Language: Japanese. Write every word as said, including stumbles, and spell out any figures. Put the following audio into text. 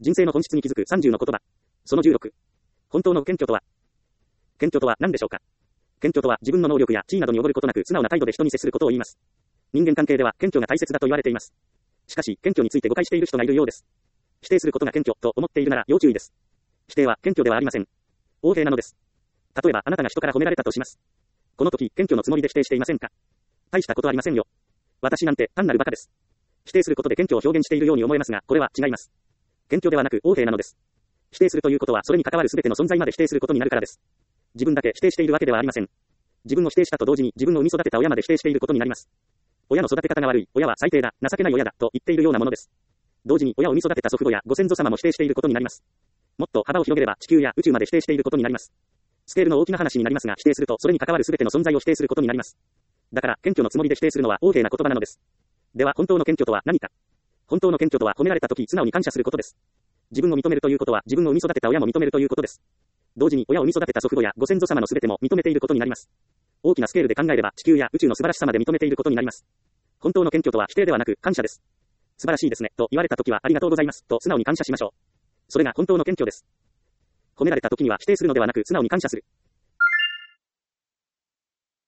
人生の本質に気づくさんじゅうの言葉。そのじゅうろく。本当の謙虚とは。謙虚とは何でしょうか。謙虚とは自分の能力や地位などに溺ることなく素直な態度で人に接することを言います。人間関係では謙虚が大切だと言われています。しかし、謙虚について誤解している人がいるようです。否定することが謙虚と思っているなら要注意です。否定は謙虚ではありません。横柄なのです。例えば、あなたが人から褒められたとします。この時、謙虚のつもりで否定していませんか。大したことありませんよ。私なんて単なる馬鹿です。否定することで謙虚を表現しているように思えますが、これは違います。謙虚ではなく横柄なのです。否定するということはそれに関わるすべての存在まで否定することになるからです。自分だけ否定しているわけではありません。自分を否定したと同時に自分を産み育てた親まで否定していることになります。親の育て方が悪い、親は最低だ、情けない親だと言っているようなものです。同時に親を産み育てた祖父母やご先祖様も否定していることになります。もっと幅を広げれば地球や宇宙まで否定していることになります。スケールの大きな話になりますが、否定するとそれに関わるすべての存在を否定することになります。だから謙虚のつもりで否定するのは横柄な言葉なのです。では本当の謙虚とは何か。本当の謙虚とは褒められた時素直に感謝することです。自分を認めるということは自分を産み育てた親も認めるということです。同時に親を産み育てた祖父母やご先祖様のすべても認めていることになります。大きなスケールで考えれば地球や宇宙の素晴らしさまで認めていることになります。本当の謙虚とは否定ではなく感謝です。素晴らしいですねと言われた時はありがとうございますと素直に感謝しましょう。それが本当の謙虚です。褒められた時には否定するのではなく素直に感謝する。